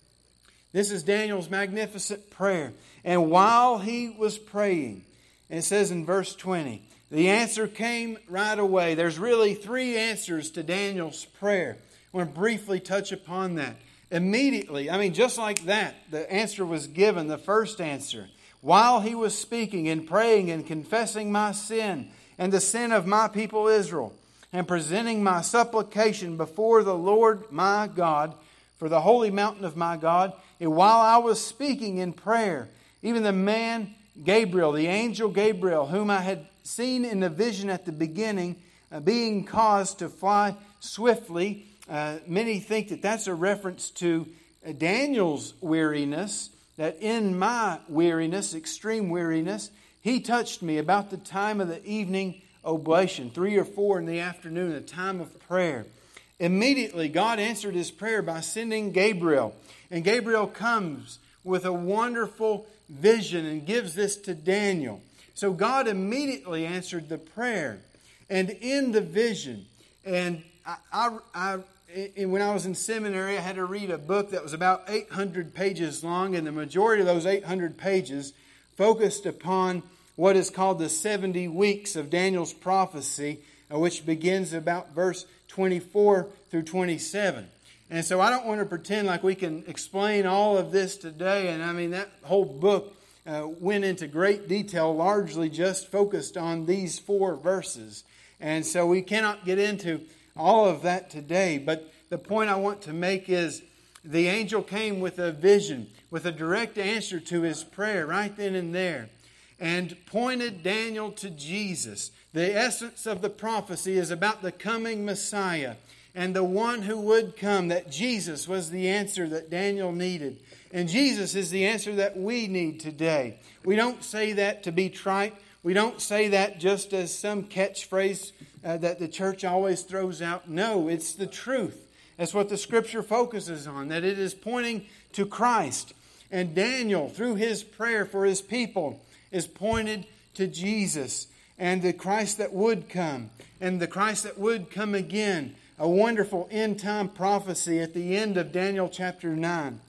This is Daniel's magnificent prayer. And while he was praying, it says in verse twenty, the answer came right away. There's really three answers to Daniel's prayer. I want to briefly touch upon that. Immediately, I mean, just like that, the answer was given, the first answer. While he was speaking and praying and confessing my sin and the sin of my people Israel, and presenting my supplication before the Lord my God for the holy mountain of my God, and while I was speaking in prayer, even the man Gabriel, the angel Gabriel, whom I had seen in the vision at the beginning, uh, being caused to fly swiftly. Uh, many think that that's a reference to uh, Daniel's weariness, that in my weariness, extreme weariness, he touched me about the time of the evening oblation, three or four in the afternoon, the time of prayer. Immediately, God answered his prayer by sending Gabriel. And Gabriel comes with a wonderful vision and gives this to Daniel. So God immediately answered the prayer. And in the vision, and I, I, I, when I was in seminary, I had to read a book that was about eight hundred pages long, and the majority of those eight hundred pages focused upon what is called the seventy weeks of Daniel's prophecy, which begins about verse twenty-four through twenty-seven. And so I don't want to pretend like we can explain all of this today. And I mean, that whole book uh, went into great detail, largely just focused on these four verses. And so we cannot get into all of that today. But the point I want to make is the angel came with a vision, with a direct answer to his prayer right then and there, and pointed Daniel to Jesus. The essence of the prophecy is about the coming Messiah and the one who would come, that Jesus was the answer that Daniel needed. And Jesus is the answer that we need today. We don't say that to be trite. We don't say that just as some catchphrase uh, that the church always throws out. No, it's the truth. That's what the Scripture focuses on, that it is pointing to Christ. And Daniel, through his prayer for his people, is pointed to Jesus and the Christ that would come, and the Christ that would come again. A wonderful end-time prophecy at the end of Daniel chapter nine.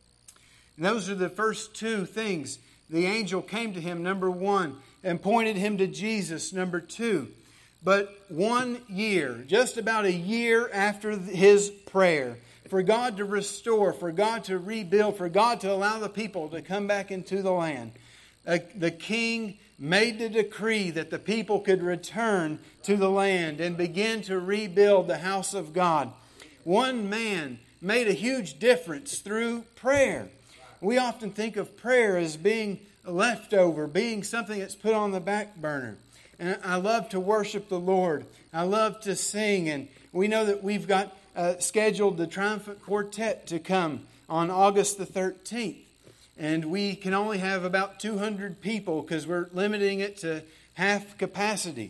And those are the first two things. The angel came to him, number one, and pointed him to Jesus, number two. But one year, just about a year after his prayer, for God to restore, for God to rebuild, for God to allow the people to come back into the land, uh, the king made the decree that the people could return to the land and begin to rebuild the house of God. One man made a huge difference through prayer. We often think of prayer as being a leftover, being something that's put on the back burner. And I love to worship the Lord. I love to sing. And we know that we've got uh, scheduled the Triumphant Quartet to come on August the thirteenth. And we can only have about two hundred people because we're limiting it to half capacity.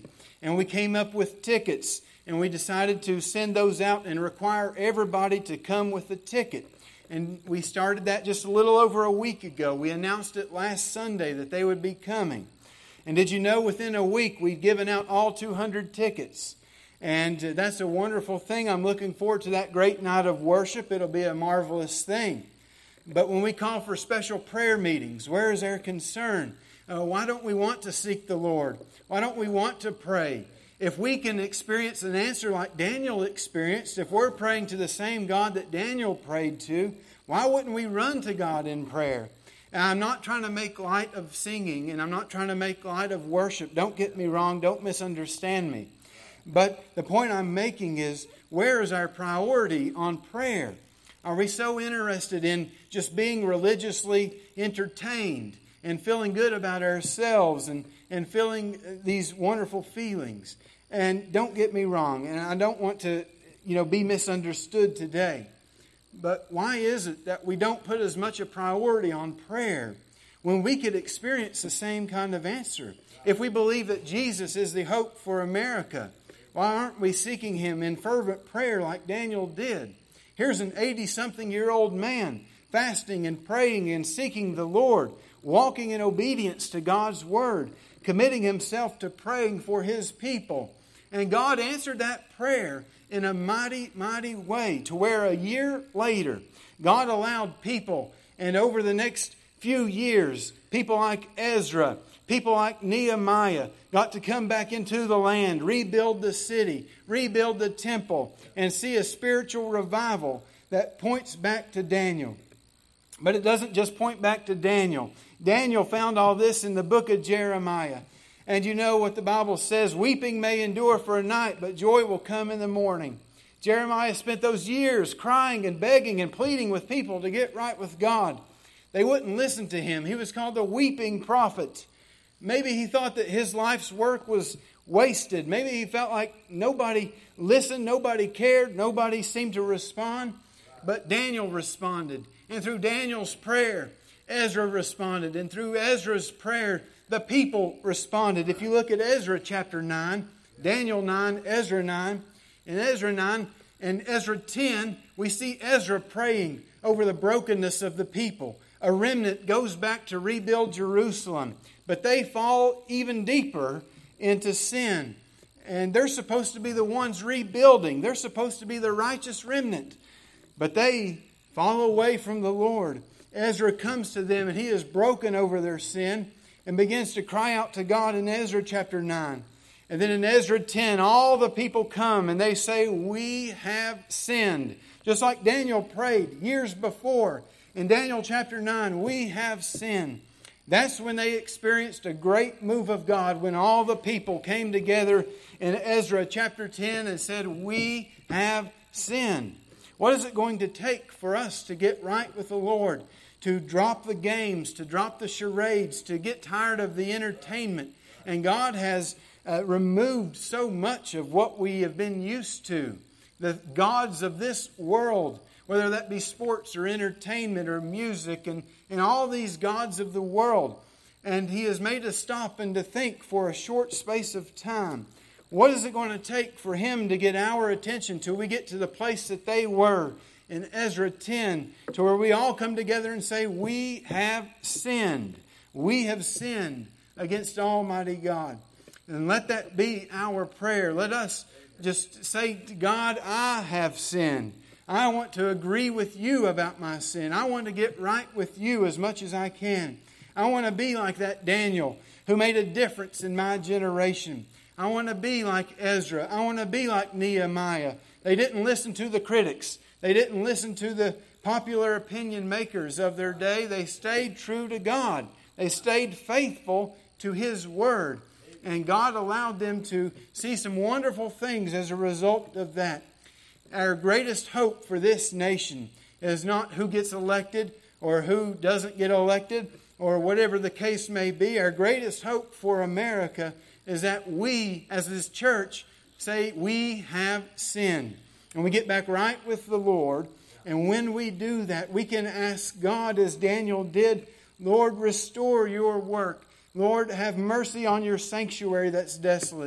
And we came up with tickets. And we decided to send those out and require everybody to come with a ticket. And we started that just a little over a week ago. We announced it last Sunday that they would be coming. And did you know within a week we've given out all two hundred tickets? And that's a wonderful thing. I'm looking forward to that great night of worship. It'll be a marvelous thing. But when we call for special prayer meetings, where is our concern? Uh, why don't we want to seek the Lord? Why don't we want to pray? If we can experience an answer like Daniel experienced, if we're praying to the same God that Daniel prayed to, why wouldn't we run to God in prayer? And I'm not trying to make light of singing, and I'm not trying to make light of worship. Don't get me wrong. Don't misunderstand me. But the point I'm making is, where is our priority on prayer? Are we so interested in just being religiously entertained and feeling good about ourselves and, and feeling these wonderful feelings? And don't get me wrong, and I don't want to, you know, be misunderstood today. But why is it that we don't put as much a priority on prayer when we could experience the same kind of answer? If we believe that Jesus is the hope for America, why aren't we seeking Him in fervent prayer like Daniel did? Here's an eighty-something-year-old man fasting and praying and seeking the Lord, walking in obedience to God's Word, committing himself to praying for his people. And God answered that prayer in a mighty, mighty way, to where a year later, God allowed people, and over the next few years, people like Ezra, people like Nehemiah, got to come back into the land, rebuild the city, rebuild the temple, and see a spiritual revival that points back to Daniel. But it doesn't just point back to Daniel. Daniel found all this in the book of Jeremiah. And you know what the Bible says, weeping may endure for a night, but joy will come in the morning. Jeremiah spent those years crying and begging and pleading with people to get right with God. They wouldn't listen to him. He was called the weeping prophet. Maybe he thought that his life's work was wasted. Maybe he felt like nobody listened, nobody cared, nobody seemed to respond. But Daniel responded. And through Daniel's prayer, Ezra responded. And through Ezra's prayer, the people responded. If you look at Ezra chapter nine, Daniel nine, Ezra nine, in Ezra nine and Ezra ten, we see Ezra praying over the brokenness of the people. A remnant goes back to rebuild Jerusalem, but they fall even deeper into sin. And they're supposed to be the ones rebuilding. They're supposed to be the righteous remnant. But they fall away from the Lord. Ezra comes to them and he is broken over their sin and begins to cry out to God in Ezra chapter nine. And then in Ezra ten, all the people come and they say, we have sinned. Just like Daniel prayed years before. In Daniel chapter nine, we have sinned. That's when they experienced a great move of God, when all the people came together in Ezra chapter ten and said, we have sinned. What is it going to take for us to get right with the Lord? To drop the games, to drop the charades, to get tired of the entertainment. And God has uh, removed so much of what we have been used to. The gods of this world, whether that be sports or entertainment or music, and, and all these gods of the world. And He has made us stop and to think for a short space of time. What is it going to take for Him to get our attention till we get to the place that they were in Ezra ten, to where we all come together and say, we have sinned. We have sinned against Almighty God. And let that be our prayer. Let us just say to God, I have sinned. I want to agree with you about my sin. I want to get right with you as much as I can. I want to be like that Daniel who made a difference in my generation. I want to be like Ezra. I want to be like Nehemiah. They didn't listen to the critics. They didn't listen to the popular opinion makers of their day. They stayed true to God. They stayed faithful to His Word. And God allowed them to see some wonderful things as a result of that. Our greatest hope for this nation is not who gets elected or who doesn't get elected or whatever the case may be. Our greatest hope for America is that we, as this church, say we have sinned. And we get back right with the Lord. And when we do that, we can ask God, as Daniel did, Lord, restore your work. Lord, have mercy on your sanctuary that's desolate.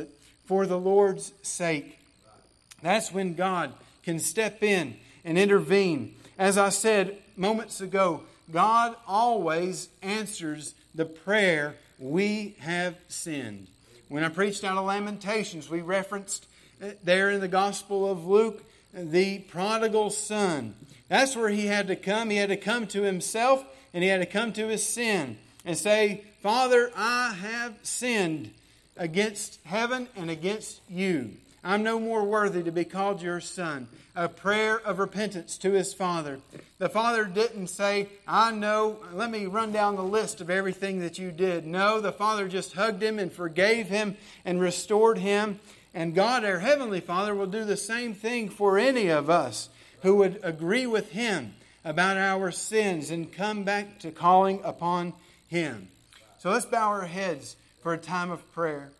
for the Lord's sake. That's when God can step in and intervene. As I said moments ago, God always answers the prayer, we have sinned. When I preached out of Lamentations, we referenced there in the Gospel of Luke, the prodigal son. That's where he had to come. He had to come to himself, and he had to come to his sin and say, Father, I have sinned against heaven and against you. I'm no more worthy to be called your son. A prayer of repentance to his father. The father didn't say, I know, let me run down the list of everything that you did. No, the father just hugged him and forgave him and restored him. And God, our Heavenly Father, will do the same thing for any of us who would agree with Him about our sins and come back to calling upon Him. So let's bow our heads for a time of prayer.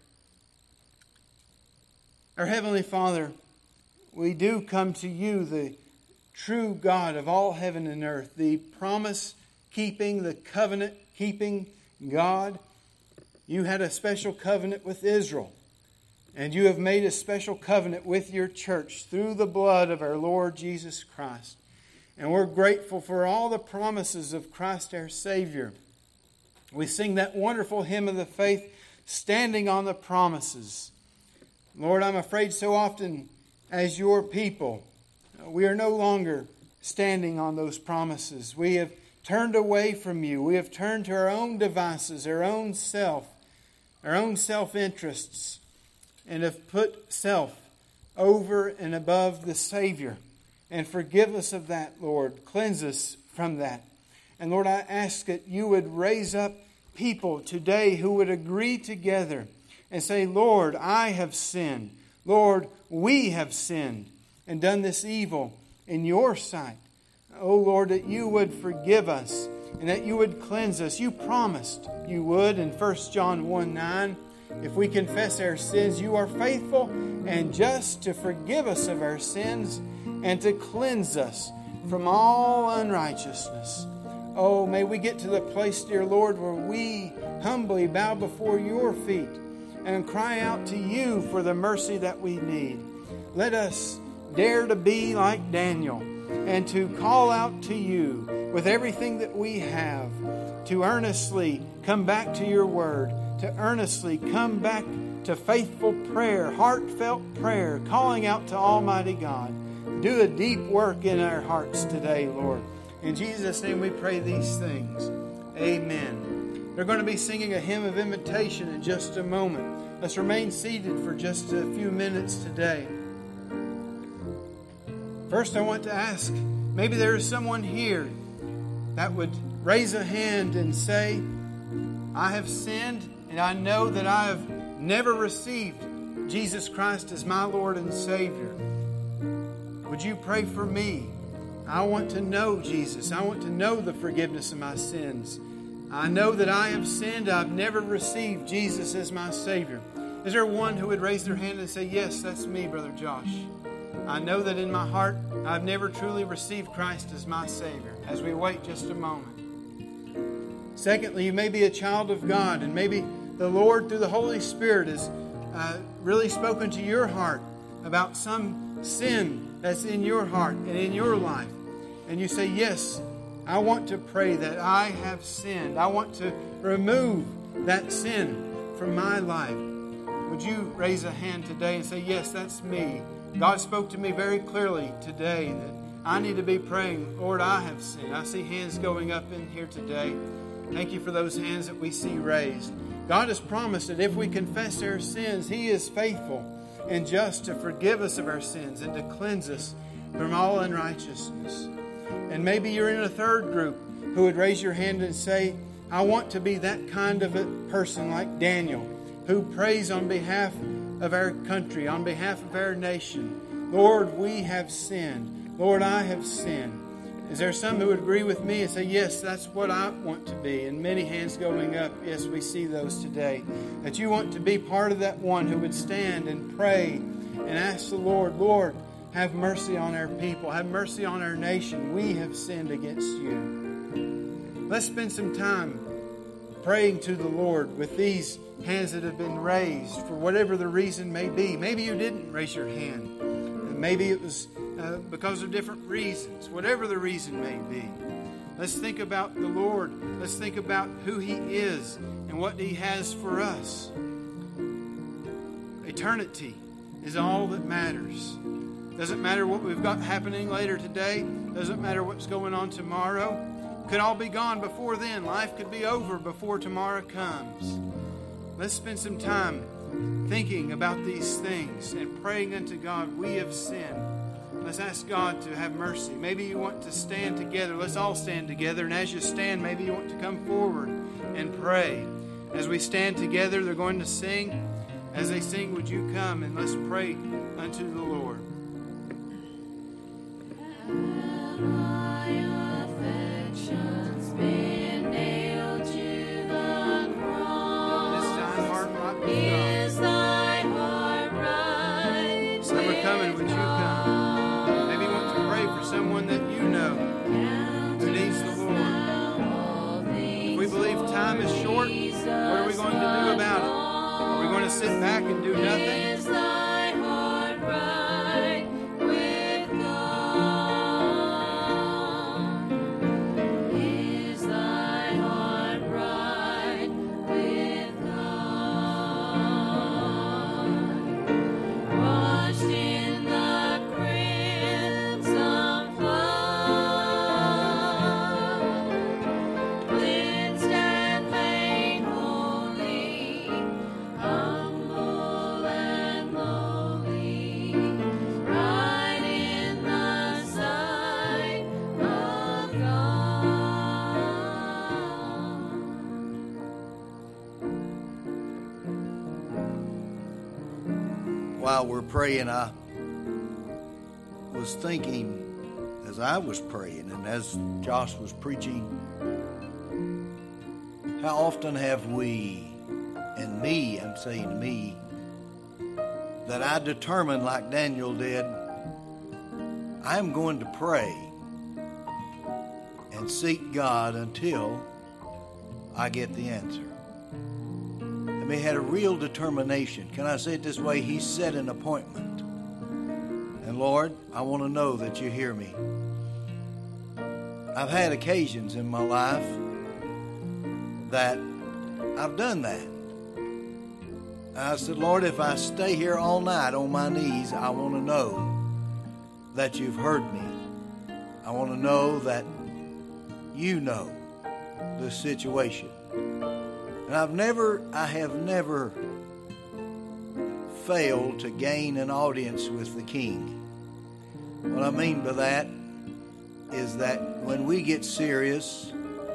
Our Heavenly Father, we do come to You, the true God of all heaven and earth, the promise-keeping, the covenant-keeping God. You had a special covenant with Israel. And You have made a special covenant with Your church through the blood of our Lord Jesus Christ. And we're grateful for all the promises of Christ our Savior. We sing that wonderful hymn of the faith, Standing on the Promises. Lord, I'm afraid so often as Your people, we are no longer standing on those promises. We have turned away from You. We have turned to our own devices, our own self, our own self-interests, and have put self over and above the Savior. And forgive us of that, Lord. Cleanse us from that. And Lord, I ask that You would raise up people today who would agree together and say, Lord, I have sinned. Lord, we have sinned and done this evil in Your sight. Oh Lord, that You would forgive us and that You would cleanse us. You promised You would in First John one nine. If we confess our sins, You are faithful and just to forgive us of our sins and to cleanse us from all unrighteousness. Oh, may we get to the place, dear Lord, where we humbly bow before Your feet and cry out to You for the mercy that we need. Let us dare to be like Daniel and to call out to You with everything that we have, to earnestly come back to Your word, to earnestly come back to faithful prayer, heartfelt prayer, calling out to Almighty God. Do a deep work in our hearts today, Lord. In Jesus' name we pray these things. Amen. They're going to be singing a hymn of invitation in just a moment. Let's remain seated for just a few minutes today. First, I want to ask, maybe there is someone here that would raise a hand and say, I have sinned and I know that I have never received Jesus Christ as my Lord and Savior. Would you pray for me? I want to know Jesus. I want to know the forgiveness of my sins. I know that I have sinned. I've never received Jesus as my Savior. Is there one who would raise their hand and say, yes, that's me, Brother Josh. I know that in my heart I've never truly received Christ as my Savior. As we wait just a moment. Secondly, you may be a child of God, and maybe the Lord through the Holy Spirit has uh, really spoken to your heart about some sin that's in your heart and in your life. And you say, yes, I want to pray that I have sinned. I want to remove that sin from my life. Would you raise a hand today and say, yes, that's me. God spoke to me very clearly today that I need to be praying, Lord, I have sinned. I see hands going up in here today. Thank you for those hands that we see raised. God has promised that if we confess our sins, He is faithful and just to forgive us of our sins and to cleanse us from all unrighteousness. And maybe you're in a third group who would raise your hand and say, I want to be that kind of a person like Daniel, who prays on behalf of our country, on behalf of our nation. Lord, we have sinned. Lord, I have sinned. Is there some who would agree with me and say, yes, that's what I want to be? And many hands going up. Yes, we see those today. That you want to be part of that one who would stand and pray and ask the Lord, Lord, have mercy on our people. Have mercy on our nation. We have sinned against You. Let's spend some time praying to the Lord with these hands that have been raised for whatever the reason may be. Maybe you didn't raise your hand. Maybe it was uh, because of different reasons. Whatever the reason may be. Let's think about the Lord. Let's think about who He is and what He has for us. Eternity is all that matters. Doesn't matter what we've got happening later today. Doesn't matter what's going on tomorrow. Could all be gone before then. Life could be over before tomorrow comes. Let's spend some time thinking about these things and praying unto God. We have sinned. Let's ask God to have mercy. Maybe you want to stand together. Let's all stand together. And as you stand, maybe you want to come forward and pray. As we stand together, they're going to sing. As they sing, would you come and let's pray unto the Lord. Someone that you know who needs the Lord. If we believe time is short, what are we going to do about it? Are we going to sit back and do nothing? Is thy heart right with God? Is thy heart right with God? Washed in the crimson flood, cleansed and made holy, humble and lowly, right in the sight of God. While we're praying, I was thinking as I was praying and as Josh was preaching, how often have we, and me, I'm saying me, that I determined like Daniel did, I'm going to pray and seek God until I get the answer. I mean, he had a real determination. Can I say it this way? He set an appointment. And Lord, I want to know that you hear me. I've had occasions in my life that I've done that. I said, Lord, if I stay here all night on my knees, I want to know that you've heard me. I want to know that you know the situation. And I've never, I have never failed to gain an audience with the King. What I mean by that is that when we get serious,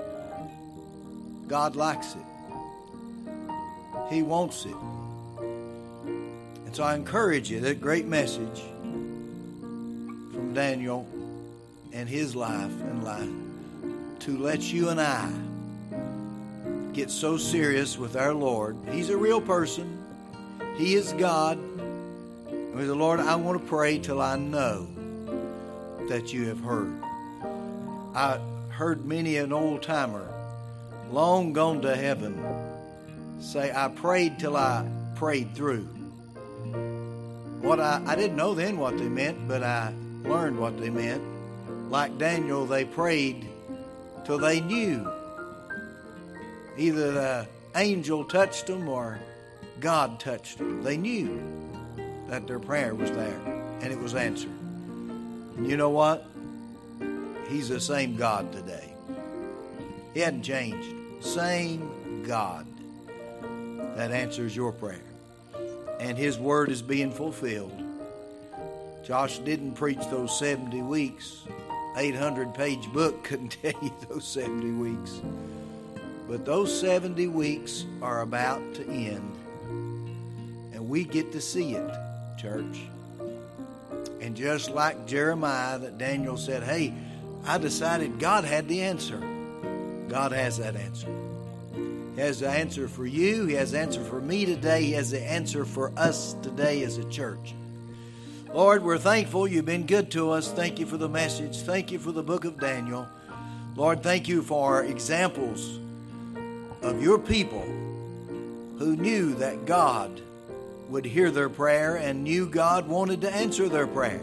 God likes it. He wants it. And so I encourage you, that great message from Daniel and his life and life, to let you and I get so serious with our Lord. He's a real person. He is God. And with the Lord, I want to pray till I know that you have heard. I heard many an old timer, long gone to heaven, say, I prayed till I prayed through. What I, I didn't know then what they meant, but I learned what they meant. Like Daniel, they prayed till they knew. Either the angel touched them or God touched them. They knew that their prayer was there and it was answered. And you know what? He's the same God today. He hadn't changed. Same God that answers your prayer. And His word is being fulfilled. Josh didn't preach those seventy weeks. eight hundred page book couldn't tell you those seventy weeks. But those seventy weeks are about to end. And we get to see it, church. And just like Jeremiah, that Daniel said, hey, I decided God had the answer. God has that answer. He has the answer for you. He has the answer for me today. He has the answer for us today as a church. Lord, we're thankful you've been good to us. Thank you for the message. Thank you for the book of Daniel. Lord, thank you for examples of your people who knew that God would hear their prayer and knew God wanted to answer their prayer.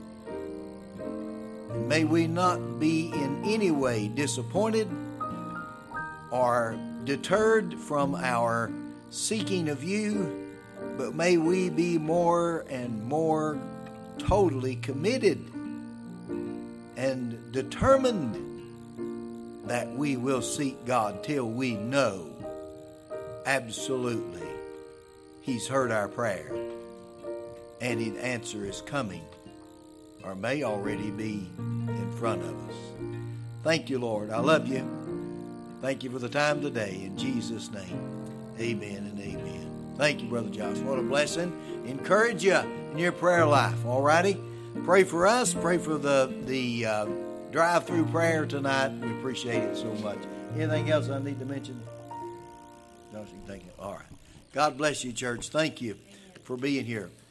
May we not be in any way disappointed or deterred from our seeking of you, but may we be more and more totally committed and determined that we will seek God till we know absolutely He's heard our prayer and His answer is coming or may already be in front of us. Thank you, Lord. I love you. Thank you for the time today. In Jesus' name, amen and amen. Thank you, Brother Josh. What a blessing. Encourage you in your prayer life. All righty? Pray for us. Pray for the, the uh, drive-through prayer tonight. We appreciate it so much. Anything else I need to mention? Josh, you can take it. All right. God bless you, church. Thank you for being here.